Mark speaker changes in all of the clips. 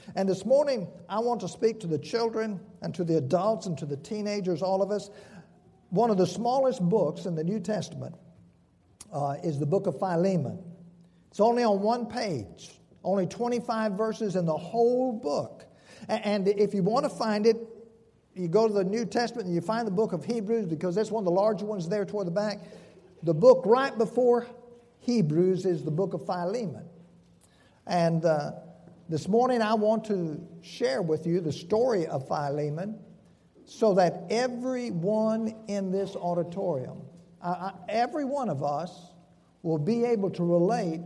Speaker 1: And this morning, I want to speak to the children and to the adults and to the teenagers, all of us. One of the smallest books in the New Testament is the book of Philemon. It's only on one page, only 25 verses in the whole book. And if you want to find it, you go to the New Testament and you find the book of Hebrews, because that's one of the larger ones there toward the back. The book right before Hebrews is the book of Philemon. And this morning I want to share with you the story of Philemon so that everyone in this auditorium, every one of us, will be able to relate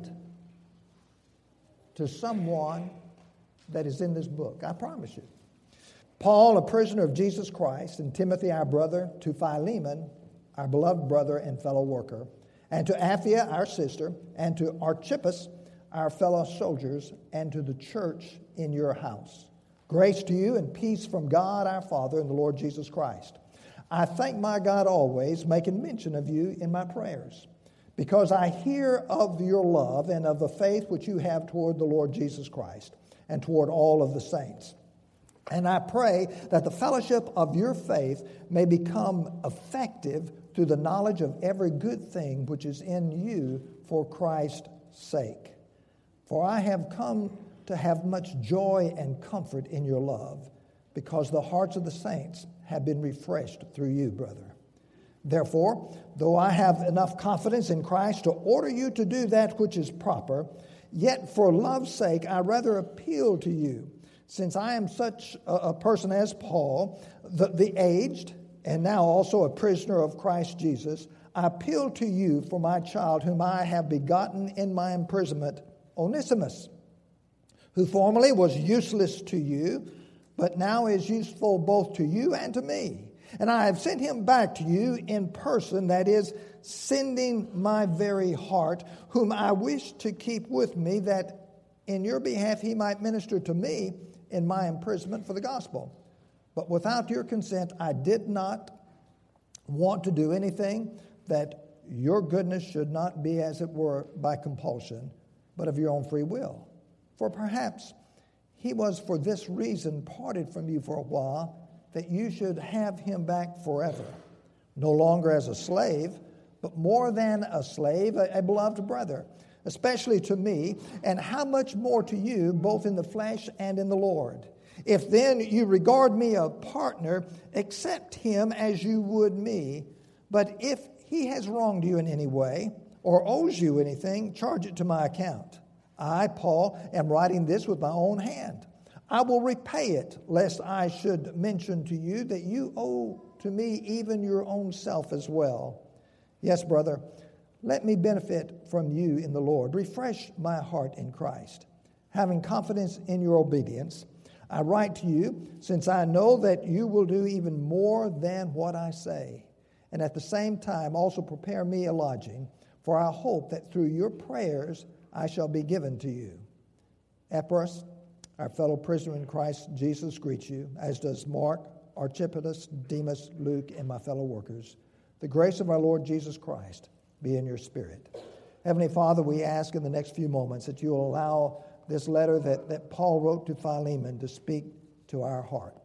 Speaker 1: to someone that is in this book. I promise you. Paul, a prisoner of Jesus Christ, and Timothy, our brother, to Philemon, our beloved brother and fellow worker, and to Apphia, our sister, and to Archippus, our fellow soldiers, and to the church in your house. Grace to you and peace from God our Father and the Lord Jesus Christ. I thank my God always, making mention of you in my prayers, because I hear of your love and of the faith which you have toward the Lord Jesus Christ and toward all of the saints. And I pray that the fellowship of your faith may become effective through the knowledge of every good thing which is in you for Christ's sake. For I have come to have much joy and comfort in your love, because the hearts of the saints have been refreshed through you, brother. Therefore, though I have enough confidence in Christ to order you to do that which is proper, yet for love's sake I rather appeal to you, since I am such a person as Paul, the aged, and now also a prisoner of Christ Jesus, I appeal to you for my child whom I have begotten in my imprisonment, Onesimus, who formerly was useless to you, but now is useful both to you and to me. And I have sent him back to you in person, that is, sending my very heart, whom I wish to keep with me, that in your behalf he might minister to me in my imprisonment for the gospel. But without your consent, I did not want to do anything, that your goodness should not be, as it were, by compulsion, but of your own free will. For perhaps he was for this reason parted from you for a while, that you should have him back forever, no longer as a slave, but more than a slave, a beloved brother, especially to me, and how much more to you, both in the flesh and in the Lord. If then you regard me a partner, accept him as you would me. But if he has wronged you in any way, or owes you anything, charge it to my account. I, Paul, am writing this with my own hand. I will repay it, lest I should mention to you that you owe to me even your own self as well. Yes, brother, let me benefit from you in the Lord. Refresh my heart in Christ. Having confidence in your obedience, I write to you, since I know that you will do even more than what I say, and at the same time also prepare me a lodging, for I hope that through your prayers I shall be given to you. Epaphras, our fellow prisoner in Christ Jesus, greets you, as does Mark, Archippus, Demas, Luke, and my fellow workers. The grace of our Lord Jesus Christ be in your spirit. Heavenly Father, we ask in the next few moments that you will allow this letter that Paul wrote to Philemon to speak to our heart.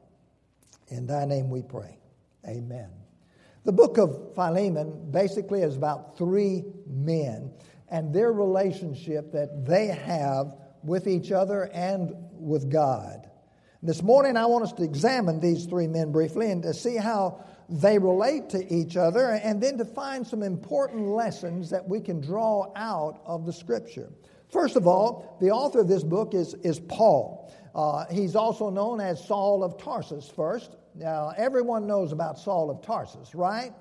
Speaker 1: In thy name we pray. Amen. The book of Philemon basically is about three men and their relationship that they have with each other and with God. This morning I want us to examine these three men briefly and to see how they relate to each other, and then to find some important lessons that we can draw out of the Scripture. First of all, the author of this book is Paul. He's also known as Saul of Tarsus first. Now, everyone knows about Saul of Tarsus, right?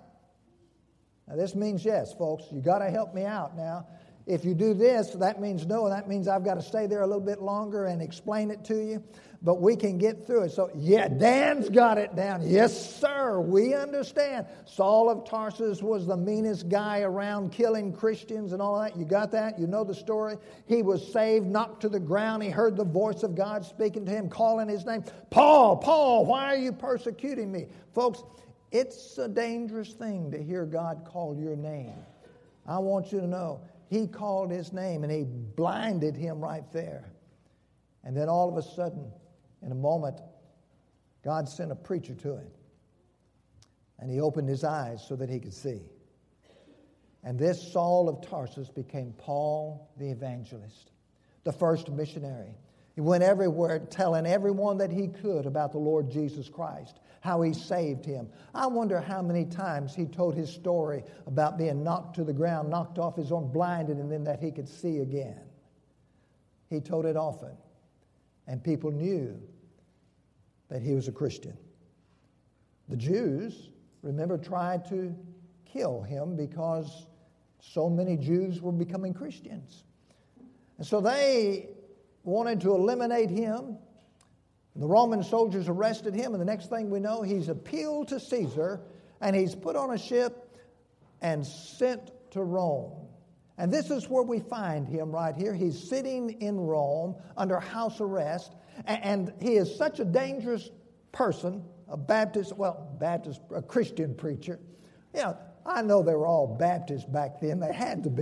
Speaker 1: Now, this means yes, folks. You got to help me out now. If you do this, that means no, and that means I've got to stay there a little bit longer and explain it to you. But we can get through it. So, yeah, Dan's got it down. Yes, sir, we understand. Saul of Tarsus was the meanest guy around, killing Christians and all that. You got that? You know the story? He was saved, knocked to the ground. He heard the voice of God speaking to him, calling his name. Paul, Paul, why are you persecuting me? Folks, it's a dangerous thing to hear God call your name. I want you to know, he called his name and he blinded him right there. And then all of a sudden, in a moment, God sent a preacher to him. And he opened his eyes so that he could see. And this Saul of Tarsus became Paul the evangelist, the first missionary. He went everywhere telling everyone that he could about the Lord Jesus Christ, how he saved him. I wonder how many times he told his story about being knocked to the ground, knocked off his arm, blinded, and then that he could see again. He told it often. And people knew that he was a Christian. The Jews, remember, tried to kill him because so many Jews were becoming Christians. And so they wanted to eliminate him. The Roman soldiers arrested him, and the next thing we know, he's appealed to Caesar, and he's put on a ship and sent to Rome. And this is where we find him right here. He's sitting in Rome under house arrest, and he is such a dangerous person, a Christian preacher. You know, I know they were all Baptists back then. They had to be,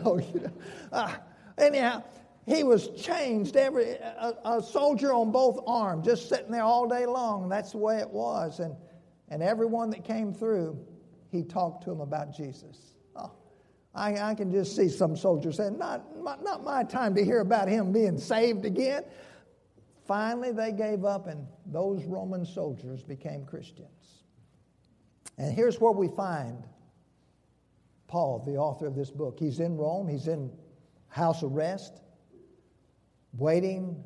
Speaker 1: Anyhow, he was changed, a soldier on both arms, just sitting there all day long. That's the way it was. And everyone that came through, he talked to them about Jesus. Oh, I can just see some soldiers saying, not my time to hear about him being saved again. Finally, they gave up, and those Roman soldiers became Christians. And here's where we find Paul, the author of this book. He's in Rome. He's in house arrest, waiting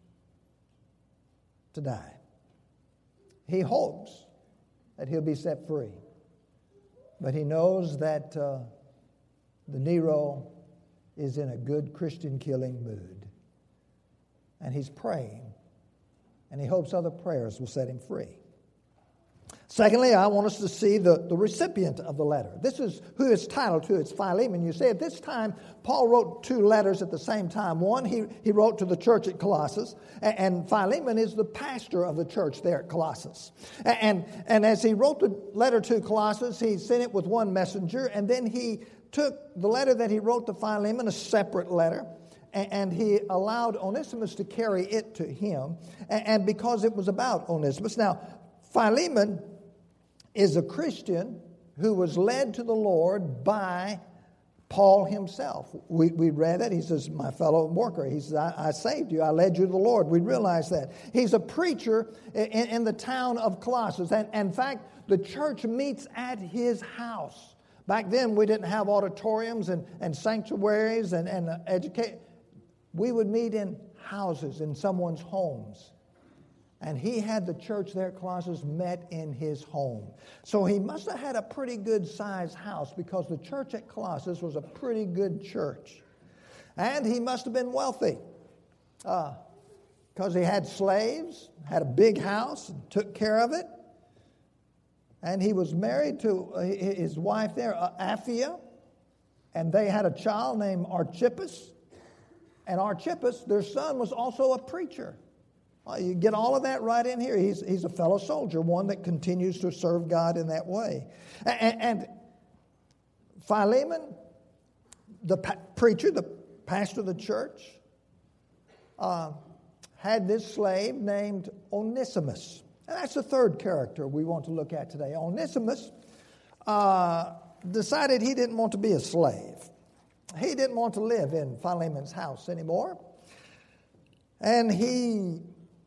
Speaker 1: to die. He hopes that he'll be set free. But he knows that the Nero is in a good Christian killing mood. And he's praying. And he hopes other prayers will set him free. Secondly, I want us to see the recipient of the letter. This is who it's titled to. It's Philemon. You see, at this time, Paul wrote two letters at the same time. One, he wrote to the church at Colossus, and Philemon is the pastor of the church there at Colossus. And as he wrote the letter to Colossus, he sent it with one messenger, and then he took the letter that he wrote to Philemon, a separate letter, and he allowed Onesimus to carry it to him, and because it was about Onesimus. Now, Philemon is a Christian who was led to the Lord by Paul himself. We read it. He says, my fellow worker. He says, I saved you. I led you to the Lord. We realize that. He's a preacher in the town of Colossus. And in fact, the church meets at his house. Back then, we didn't have auditoriums and sanctuaries and education. We would meet in houses, in someone's homes. And he had the church there at Colossus met in his home. So he must have had a pretty good-sized house because the church at Colossus was a pretty good church. And he must have been wealthy because he had slaves, had a big house, and took care of it. And he was married to his wife there, Apphia, and they had a child named Archippus. And Archippus, their son, was also a preacher. You get all of that right in here. He's a fellow soldier, one that continues to serve God in that way. And Philemon, the preacher, the pastor of the church, had this slave named Onesimus. And that's the third character we want to look at today. Onesimus decided he didn't want to be a slave. He didn't want to live in Philemon's house anymore. And he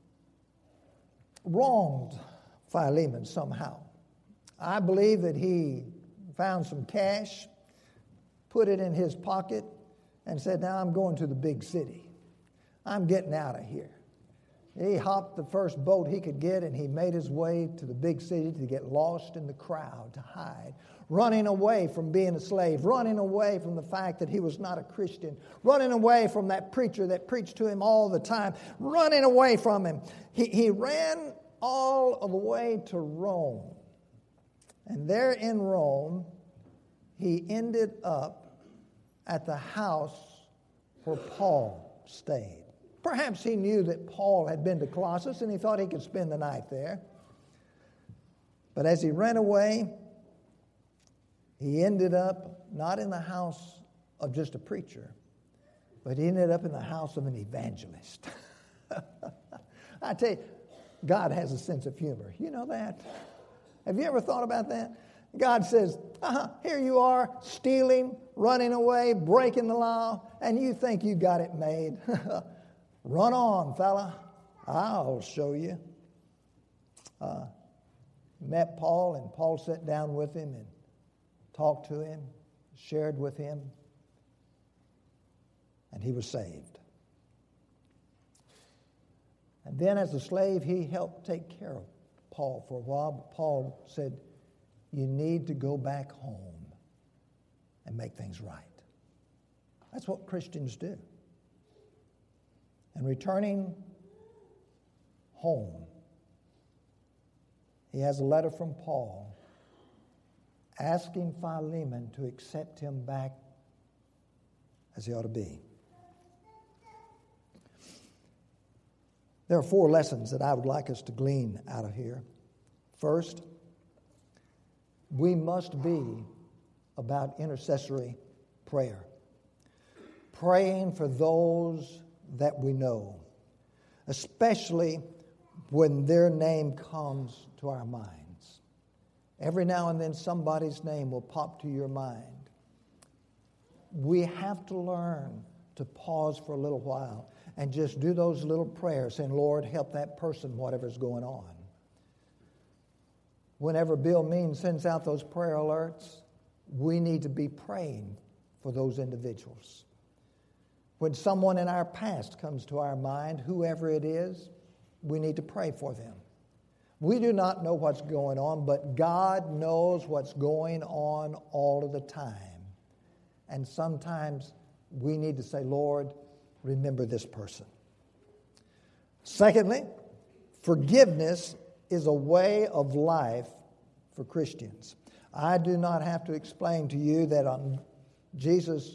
Speaker 1: wronged Philemon somehow. I believe that he found some cash, put it in his pocket, and said, now I'm going to the big city. I'm getting out of here. He hopped the first boat he could get, and he made his way to the big city to get lost in the crowd, to hide, running away from being a slave, running away from the fact that he was not a Christian, running away from that preacher that preached to him all the time, running away from him. He ran all of the way to Rome. And there in Rome, he ended up at the house where Paul stayed. Perhaps he knew that Paul had been to Colossus and he thought he could spend the night there. But as he ran away, he ended up not in the house of just a preacher, but he ended up in the house of an evangelist. I tell you, God has a sense of humor. You know that? Have you ever thought about that? God says, here you are, stealing, running away, breaking the law, and you think you got it made. Run on, fella. I'll show you. Met Paul, and Paul sat down with him and talked to him, shared with him, and he was saved. And then as a slave, he helped take care of Paul for a while. But Paul said, you need to go back home and make things right. That's what Christians do. And returning home, he has a letter from Paul asking Philemon to accept him back as he ought to be. There are 4 lessons that I would like us to glean out of here. First, we must be about intercessory prayer. Praying for those that we know, especially when their name comes to our minds. Every now and then somebody's name will pop to your mind. We have to learn to pause for a little while and just do those little prayers saying, Lord, help that person, whatever's going on. Whenever Bill Means sends out those prayer alerts, we need to be praying for those individuals. When someone in our past comes to our mind, whoever it is, we need to pray for them. We do not know what's going on, but God knows what's going on all of the time. And sometimes we need to say, Lord, remember this person. Secondly, forgiveness is a way of life for Christians. I do not have to explain to you that Jesus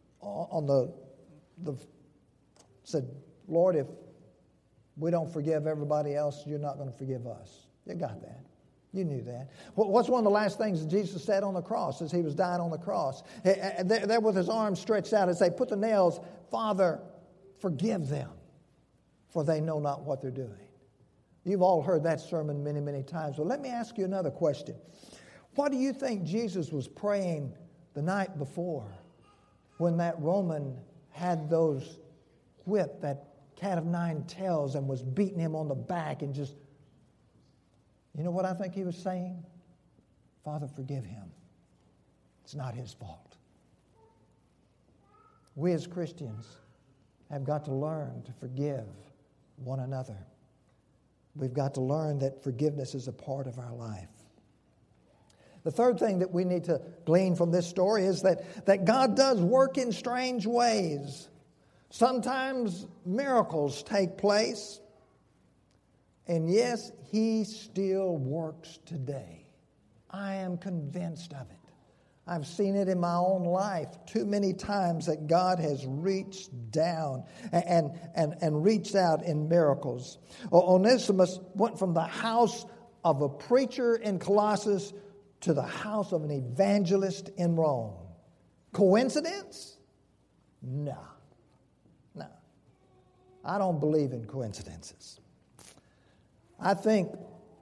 Speaker 1: said, Lord, if we don't forgive everybody else, you're not going to forgive us. You got that. You knew that. What's one of the last things that Jesus said on the cross as he was dying on the cross? There with his arms stretched out and say, put the nails, Father, forgive them, for they know not what they're doing. You've all heard that sermon many, many times. Well, let me ask you another question. What do you think Jesus was praying the night before when that Roman had those whipped, that cat of 9 tails, and was beating him on the back and just... You know what I think he was saying? Father, forgive him. It's not his fault. We as Christians have got to learn to forgive one another. We've got to learn that forgiveness is a part of our life. The third thing that we need to glean from this story is that God does work in strange ways. Sometimes miracles take place. And yes, he still works today. I am convinced of it. I've seen it in my own life too many times that God has reached down and reached out in miracles. Onesimus went from the house of a preacher in Colossus to the house of an evangelist in Rome. Coincidence? No. I don't believe in coincidences. I think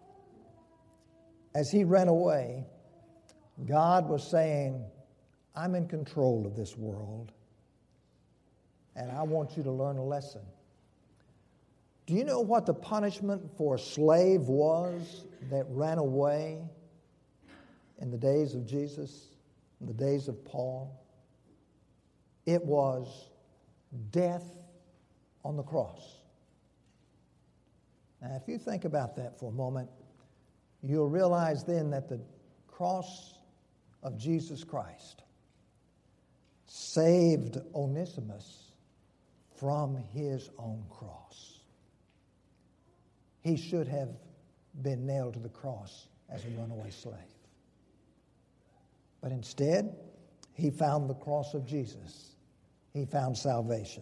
Speaker 1: as he ran away, God was saying, I'm in control of this world, and I want you to learn a lesson. Do you know what the punishment for a slave was that ran away in the days of Jesus, in the days of Paul? It was death on the cross. Now, if you think about that for a moment, you'll realize then that the cross of Jesus Christ saved Onesimus from his own cross. He should have been nailed to the cross as a runaway slave. But instead, he found the cross of Jesus. He found salvation.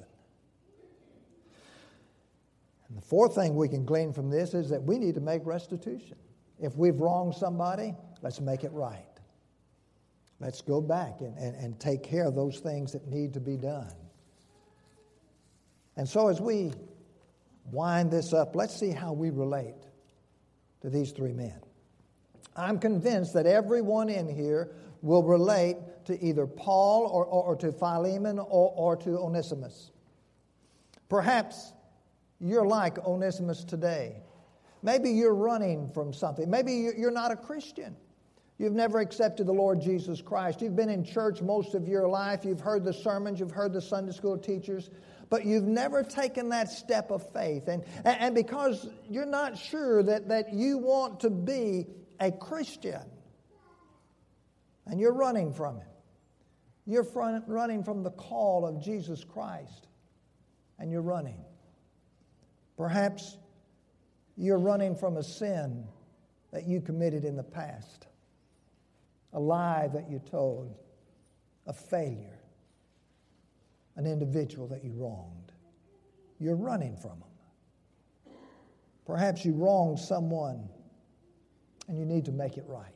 Speaker 1: And the fourth thing we can glean from this is that we need to make restitution. If we've wronged somebody, let's make it right. Let's go back and take care of those things that need to be done. And so as we wind this up, let's see how we relate to these three men. I'm convinced that everyone in here will relate to either Paul or to Philemon or to Onesimus. Perhaps you're like Onesimus today. Maybe you're running from something. Maybe you're not a Christian. You've never accepted the Lord Jesus Christ. You've been in church most of your life. You've heard the sermons. You've heard the Sunday school teachers. But you've never taken that step of faith. And because you're not sure that you want to be a Christian, and you're running from it. You're running from the call of Jesus Christ, and you're running. Perhaps you're running from a sin that you committed in the past, a lie that you told, a failure, an individual that you wronged. You're running from them. Perhaps you wronged someone and you need to make it right.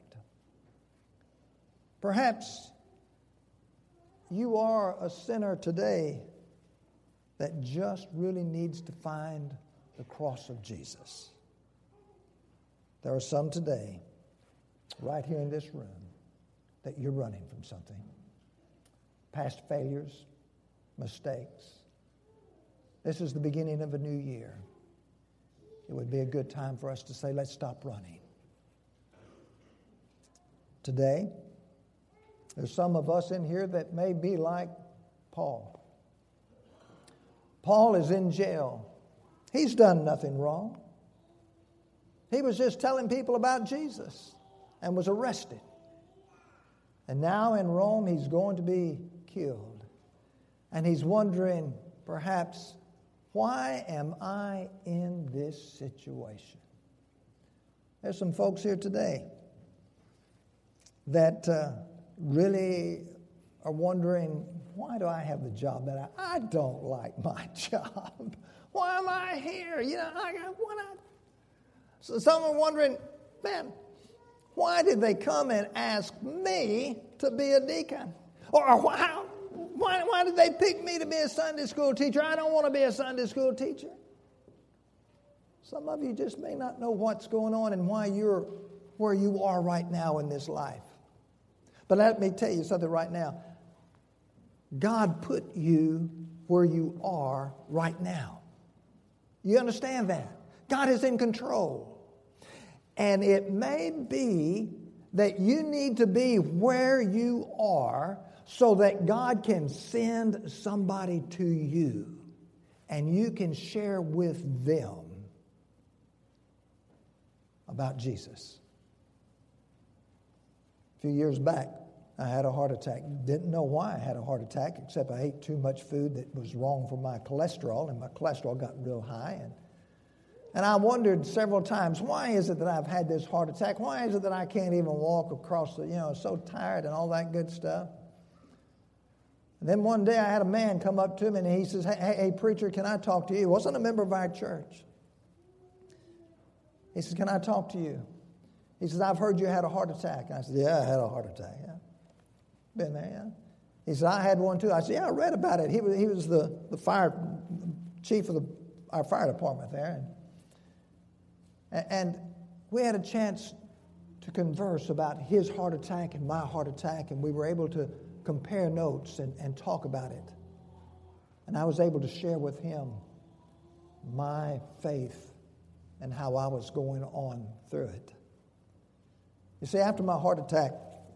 Speaker 1: Perhaps you are a sinner today that just really needs to find the cross of Jesus. There are some today, right here in this room, that you're running from something. Past failures, mistakes. This is the beginning of a new year. It would be a good time for us to say, let's stop running. Today, there's some of us in here that may be like Paul. Paul is in jail. He's done nothing wrong. He was just telling people about Jesus and was arrested. And now in Rome, he's going to be killed. And he's wondering, perhaps, why am I in this situation? There's some folks here today that really are wondering, why do I have the job that I don't like my job? Why am I here? So some are wondering, man, why did they come and ask me to be a deacon? Or why did they pick me to be a Sunday school teacher? I don't want to be a Sunday school teacher. Some of you just may not know what's going on and why you're where you are right now in this life. But let me tell you something right now. God put you where you are right now. You understand that? God is in control. And it may be that you need to be where you are so that God can send somebody to you and you can share with them about Jesus. A few years back, I had a heart attack. Didn't know why I had a heart attack, except I ate too much food that was wrong for my cholesterol, and my cholesterol got real high. And I wondered several times, why is it that I've had this heart attack? Why is it that I can't even walk across so tired and all that good stuff? And then one day I had a man come up to me and he says, hey, preacher, can I talk to you? He wasn't a member of our church. He says, can I talk to you? He says, I've heard you had a heart attack. And I said, yeah, I had a heart attack. Yeah. Been there, yeah. He said, I had one too. I said, yeah, I read about it. He was the fire chief of our fire department there. And we had a chance to converse about his heart attack and my heart attack, and we were able to compare notes and talk about it. And I was able to share with him my faith and how I was going on through it. You see, after my heart attack,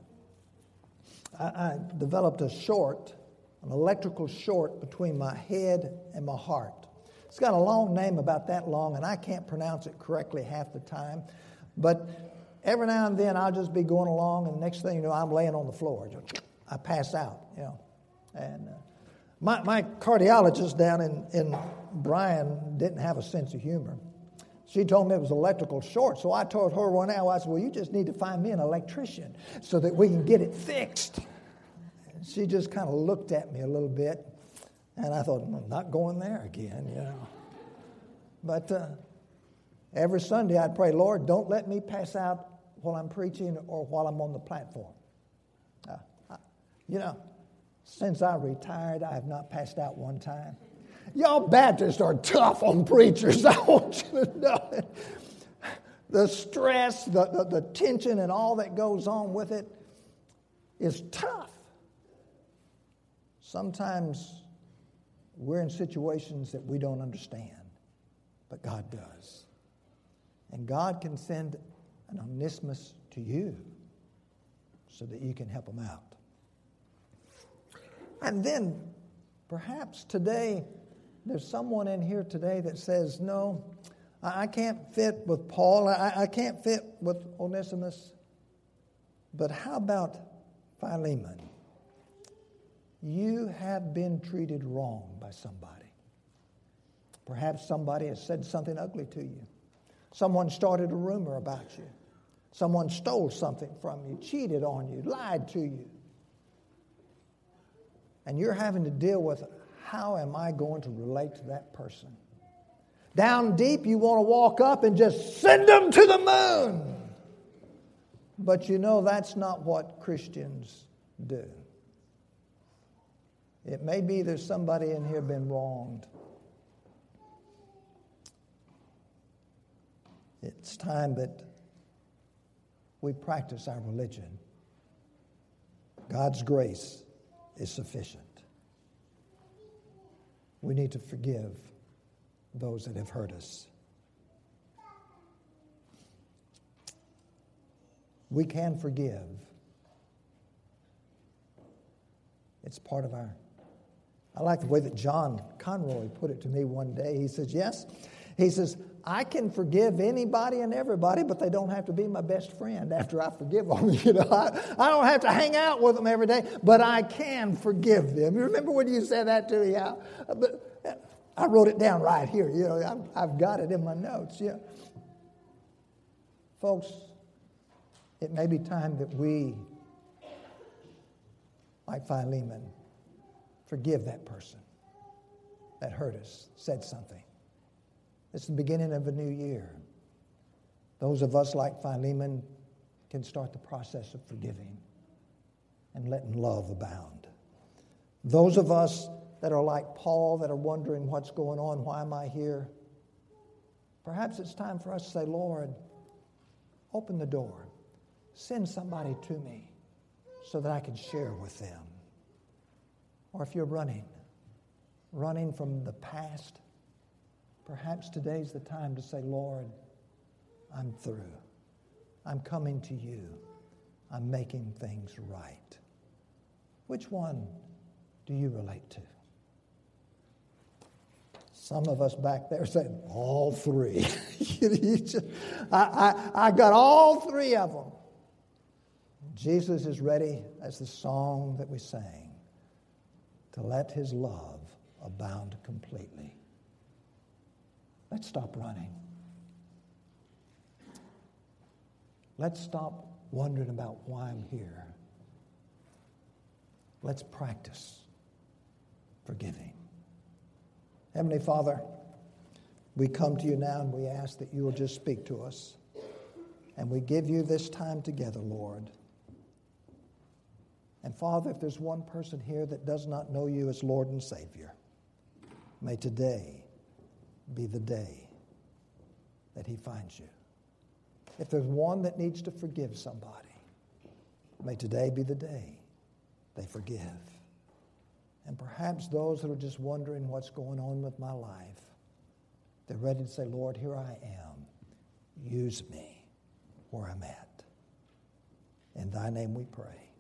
Speaker 1: I developed an electrical short between my head and my heart. It's got a long name, about that long, and I can't pronounce it correctly half the time. But every now and then I'll just be going along, and the next thing you know, I'm laying on the floor. I pass out, And my cardiologist down in Bryan didn't have a sense of humor. She told me it was electrical short, so I told her one hour, I said, well, you just need to find me an electrician so that we can get it fixed. And she just kind of looked at me a little bit, and I thought, I'm not going there again, But every Sunday I'd pray, Lord, don't let me pass out while I'm preaching or while I'm on the platform. Since I retired, I have not passed out one time. Y'all Baptists are tough on preachers. I want you to know it. The stress, the tension, and all that goes on with it is tough. Sometimes we're in situations that we don't understand, but God does. And God can send an Onesimus to you so that you can help them out. And then, perhaps today, there's someone in here today that says, no, I can't fit with Paul. I can't fit with Onesimus. But how about Philemon? You have been treated wrong by somebody. Perhaps somebody has said something ugly to you. Someone started a rumor about you. Someone stole something from you, cheated on you, lied to you. And you're having to deal with, how am I going to relate to that person? Down deep, you want to walk up and just send them to the moon. But you know that's not what Christians do. It may be there's somebody in here been wronged. It's time that we practice our religion. God's grace is sufficient. We need to forgive those that have hurt us. We can forgive. It's part of our... I like the way that John Conroy put it to me one day. He says, yes. He says, I can forgive anybody and everybody, but they don't have to be my best friend after I forgive them. I don't have to hang out with them every day, but I can forgive them. You remember when you said that to me? But I wrote it down right here. I've got it in my notes. Yeah, folks, it may be time that we, like Philemon, forgive that person that hurt us, said something. It's the beginning of a new year. Those of us like Philemon can start the process of forgiving and letting love abound. Those of us that are like Paul, that are wondering what's going on, why am I here? Perhaps it's time for us to say, Lord, open the door. Send somebody to me so that I can share with them. Or if you're running from the past, perhaps today's the time to say, Lord, I'm through. I'm coming to you. I'm making things right. Which one do you relate to? Some of us back there said, all three. I got all three of them. Jesus is ready, as the song that we sang, to let his love abound completely. Let's stop running. Let's stop wondering about why I'm here. Let's practice forgiving. Heavenly Father, we come to you now and we ask that you will just speak to us. And we give you this time together, Lord. And Father, if there's one person here that does not know you as Lord and Savior, may today be the day that he finds you. If there's one that needs to forgive somebody, may today be the day they forgive. And perhaps those that are just wondering what's going on with my life, they're ready to say, Lord, here I am. Use me where I'm at. In thy name we pray.